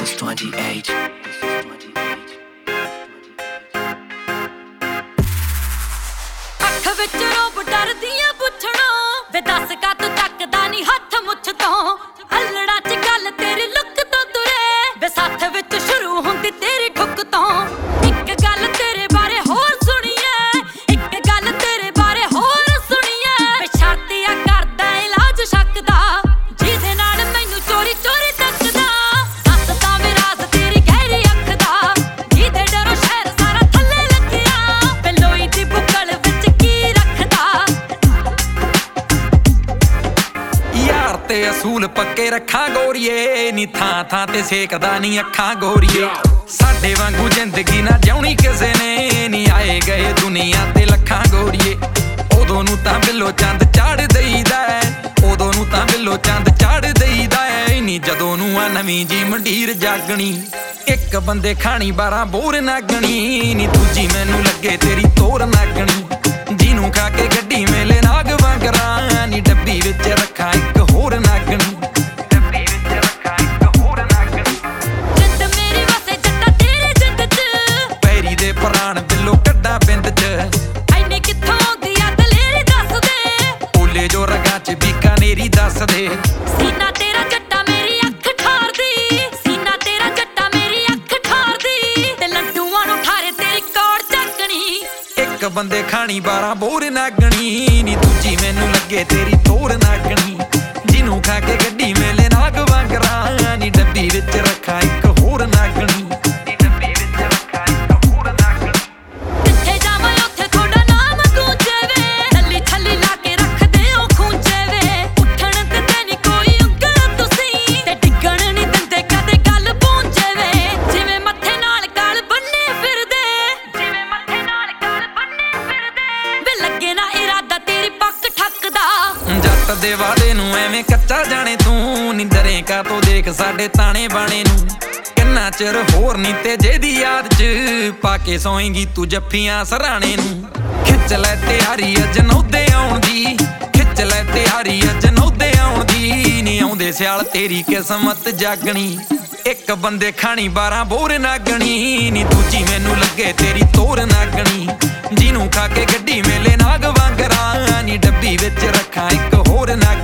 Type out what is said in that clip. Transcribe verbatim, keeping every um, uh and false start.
is twenty-eight. ਅੱਖ ਵਿੱਚ ਰੋਬ ਡਰਦੀਆਂ ਪੁੱਛਣੋਂ ਵੇ ਦੱਸ ਕਾ ਤੂੰ ਚੱਕਦਾ ਨਹੀਂ ਹੱਥ ਮੁੱਛ ਤੋਂ ਹੱਲੜਾ ਚ ਗੱਲ ਤੇਰੀ ਲੁੱਕ ਤੋਂ ਤੁਰੇ ਵੇ ਸੱਥ ਵਿੱਚ ਸ਼ੁਰੂ ਹੁੰਦੀ ਤੇਰੀ ਠੁੱਕ ਤੋਂ ਇੱਕ ਗੱਲ ਤੇਰੇ ਬਾਰੇ ਹੋਰ ਸੁਣੀਏ ਇੱਕ ਗੱਲ ਤੇਰੇ ਬਾਰੇ ਹੋਰ ਸੁਣੀਏ ਵੇ ਸ਼ਰਤੀਆ ਕਰਦਾ ਇਲਾਜ ਸ਼ੱਕ ਦਾ ਜਿਹਦੇ ਨਾਲ ਮੈਨੂੰ ਚੋਰੀ ਚੋਰੀ ਤੱਕਦਾ ਹੱਸਦਾ ਵੇ ਰਾਜ਼ ਤੇਰੀ ਗਹਿਰੀ ਅੱਖ ਦਾ ਜਿਹਦੇ ਡਰੋਂ ਸ਼ਹਿਰ ਸਾਰਾ ਥੱਲੇ ਲੱਗਿਆ ਵੇ ਲੋਈ ਦੀ ਬੁੱਕਲ ਵਿੱਚ ਕੀ ਰੱਖਦਾ ਯਾਰ ਤੇ ਅਸੂਲ ਪੱਕੇ ਰੱਖਾਂ ਗੋਰੀਏ ਨੀ ਥਾਂ ਥਾਂ ਤੇ ਸੇਕਦਾ ਨੀ ਅੱਖਾਂ ਗੋਰੀਏ ਸਾਡੇ ਵਾਂਗੂ ਜ਼ਿੰਦਗੀ ਨਾ ਜਿਉਣੀ ਕਿਸੇ ਨੇ ਨੀ ਆਏ ਗਏ ਦੁਨੀਆ ਤੇ ਲੱਖਾਂ ਗੋਰੀਏ ਉਦੋਂ ਨੂੰ ਤਾਂ ਬਿੱਲੋ ਚੰਦ ਚਾੜ ਦਈਦਾ ਉਦੋਂ ਨੂੰ ਤਾਂ ਬਿੱਲੋ ਚੰਦ ਚਾੜ ਦਈਦਾ ਨੀ ਜਦੋਂ ਨੂੰ ਆ ਨਵੀਂ ਜੀ ਮੰਡੀਰ ਜਾਗਣੀ ਇੱਕ ਬੰਦੇ ਖਾਣੀ ਬਾਰਾਂ ਬੋਰ ਨਾਗਣੀ ਨੀ ਦੂਜੀ ਮੈਨੂੰ ਲੱਗੇ ਤੇਰੀ ਤੋਰ ਨਾਗਣੀ ਜਿਹਨੂੰ ਖਾ ਕੇ ਗੱਡੀ ਮੇਲੇ ਨਾਗ ਵਾਂਗਰਾਂ ਨੀ ਡੱਬੀ ਵਿੱਚ ਰੱਖਾਂ ਇੱਕ ਹੋਰ ਨਾਗਣੀ ਡੱਬੀ ਵਿੱਚ ਰੱਖਾਂ ਇੱਕ ਹੋਰ ਨਾਗਣੀ ਜਿੰਦ ਮੇਰੀ ਵਸੇ ਜੱਟਾ ਤੇਰੇ ਜਿੰਦ ਚ ਪੈਰੀ ਦੇ ਪ੍ਰਾਣ ਬਿੱਲੋ ਕੱਢਾਂ ਬਿੰਦ ਚ ਐਨੇ ਕਿੱਥੋਂ ਆਉਂਦੀ ਆ ਦਲੇਰੀ ਦੱਸ ਦੇ ਬੋਲੇ ਜੋ ਰਗਾਂ ਚ ਬੀਕਾਨੇਰੀ ਦੱਸ ਦੇ ਸੀਨਾ ਤੇਰਾ ਜੱਟਾ ਮੇਰੀ ਅੱਖ ਠਾਰਦੀ ਸੀਨਾ ਤੇਰਾ ਜੱਟਾ ਮੇਰੀ ਅੱਖ ਠਾਰਦੀ ਤੇ ਲੱਡੂਆਂ ਨੂੰ ਠਾਰੇ ਤੇਰੀ ਕੋੜ ਚੱਕਣੀ ਇੱਕ ਬੰਦੇ ਖਾਣੀ ਬਾਰਾਂ ਬੋਰ ਨਾਗਣੀ ਨੀ ਦੂਜੀ ਮੈਨੂੰ ਲੱਗੇ ਤੇਰੀ ਤੋਰ ਨਾਗਣੀ ਜਿਹਨੂੰ ਖਾ ਕੇ ਗੱਡੀ ਮੇਲੇ ਨਾਗ ਵਾਂਗਰਾਂ ਨੀ ਡੱਬੀ ਵਿੱਚ ਰੱਖਾਂ ਇੱਕ ਹੋਰ ਨਾਗਣੀ ਨੀ ਡੱਬੀ ਵਿੱਚ ਰੱਖਾਂ ਇੱਕ ਹੋਰ ਨਾਗਣੀ ਜਿੱਥੇ ਜਾਵਾਂ ਉੱਥੇ ਤੁਹਾਡਾ ਨਾਮ ਗੂੰਜੇ ਵੇ ਥੱਲੀ ਥੱਲੀ ਲਾ ਕੇ ਰੱਖਦੇ ਹੋ ਖੂੰਜੇ ਵੇ ਉੱਠਣ ਦਿੰਦੇ ਨੀ ਕੋਈ ਉਂਗਲ ਤੁਸੀਂ ਤੇ ਡਿੱਗਣ ਨੀ ਦਿੰਦੇ ਕਦੇ ਗੱਲ ਪੂੰਝੇ ਵੇ ਜਿਵੇਂ ਮੱਥੇ ਨਾਲ ਗਲ ਬੰਨੇ ਫਿਰਦੇ ਜਿਵੇਂ ਮੱਥੇ ਨਾਲ ਗਲ ਬੰਨੇ ਫਿਰਦੇ ਵੇ ਲੱਗੇ ਨਾ ਇਰਾਦਾ ਤੇਰੀ ਪੱਕ ਠੱਕਦਾ ਜੱਟ ਦੇ ਵਾਦੇ ਨੂੰ ਐਵੇਂ ਕੱਚਾ ਜਾਣੇ ਤੂੰ ਨਿੰਦਰੇ ਕਾ ਤੋਂ ਦੇਖ ਸਾਡੇ ਤਾਣੇ ਬਾਣੇ ਨੂੰ ਕਿੰਨਾ ਚਿਰ ਹੋਰ ਨੀ ਤੇ ਜਿਹਦੀ ਯਾਦ ਚ ਪਾ ਕੇ ਸੋਏਂਗੀ ਤੂੰ ਜੱਫੀਆਂ ਸਰਾਣੇ ਨੂੰ ਖਿੱਚ ਲੈ ਤਿਆਰੀ ਅੱਜ ਨੌਦੇ ਆਉਣ ਦੀ ਖਿੱਚ ਲੈ ਤਿਆਰੀ ਅੱਜ ਨੌਦੇ ਆਉਣ ਦੀ ਨੀ ਆਉਂਦੇ ਸਿਆਲ ਤੇਰੀ ਕਿਸਮਤ ਜਾਗਣੀ ਇੱਕ ਬੰਦੇ ਖਾਣੀ ਬਾਰਾਂ ਬੋਰ ਨਾਗਣੀ ਨੀ ਦੂਜੀ ਮੈਨੂੰ ਲੱਗੇ ਤੇਰੀ ਤੋਰ ਨਾਗਣੀ ਜਿਹਨੂੰ ਖਾ ਕੇ ਗੱਡੀ ਮੇਲੇ ਨਾਗ ਵਾਂਗਰਾਂ ਨੀ ਡੱਬੀ ਵਿੱਚ ਰੱਖਾਂ ਇੱਕ ਹੋਰ ਨਾਗ